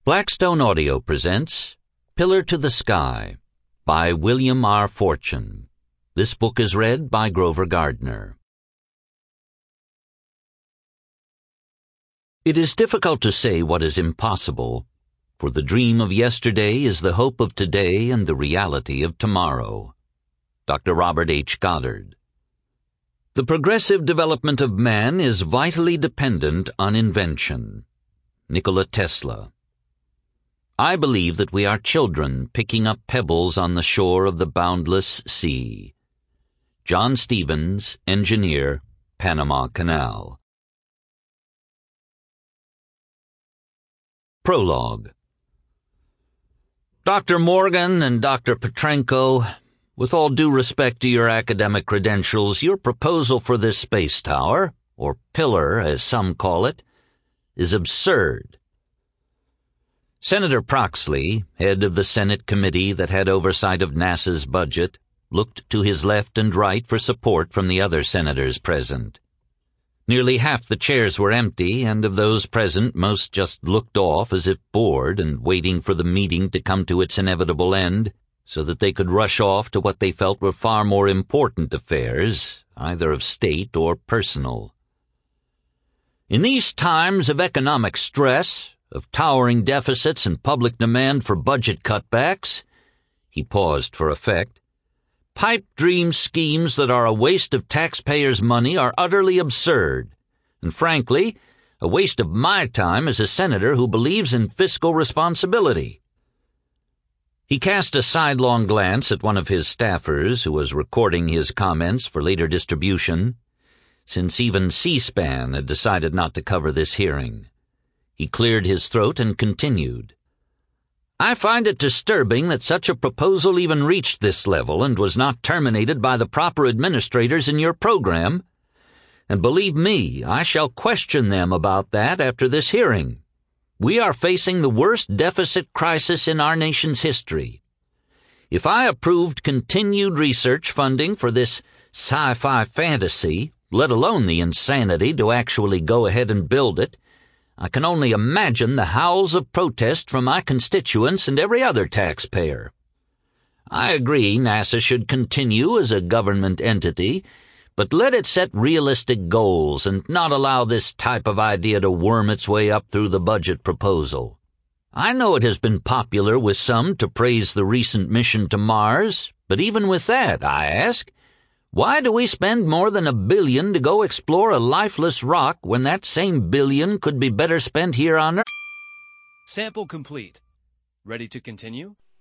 Blackstone Audio presents Pillar to the Sky by William R. Fortune. This book is read by Grover Gardner. It is difficult to say what is impossible, for the dream of yesterday is the hope of today and the reality of tomorrow. Dr. Robert H. Goddard. The progressive development of man is vitally dependent on invention. Nikola Tesla. I believe that we are children picking up pebbles on the shore of the boundless sea. John Stevens, engineer, Panama Canal. Prologue. Dr. Morgan and Dr. Petrenko, with all due respect to your academic credentials, your proposal for this space tower, or pillar as some call it, is absurd. Senator Proxley, head of the Senate committee that had oversight of NASA's budget, looked to his left and right for support from the other senators present. Nearly half the chairs were empty, and of those present most just looked off as if bored and waiting for the meeting to come to its inevitable end, so that they could rush off to what they felt were far more important affairs, either of state or personal. In these times of economic stress, of towering deficits and public demand for budget cutbacks, he paused for effect, pipe dream schemes that are a waste of taxpayers' money are utterly absurd, and frankly, a waste of my time as a senator who believes in fiscal responsibility. He cast a sidelong glance at one of his staffers who was recording his comments for later distribution, since even C-SPAN had decided not to cover this hearing. He cleared his throat and continued. I find it disturbing that such a proposal even reached this level and was not terminated by the proper administrators in your program. And believe me, I shall question them about that after this hearing. We are facing the worst deficit crisis in our nation's history. If I approved continued research funding for this sci-fi fantasy, let alone the insanity to actually go ahead and build it, I can only imagine the howls of protest from my constituents and every other taxpayer. I agree NASA should continue as a government entity, but let it set realistic goals and not allow this type of idea to worm its way up through the budget proposal. I know it has been popular with some to praise the recent mission to Mars, but even with that, I ask, why do we spend more than $1 billion to go explore a lifeless rock when that same $1 billion could be better spent here on Earth? Sample complete. Ready to continue?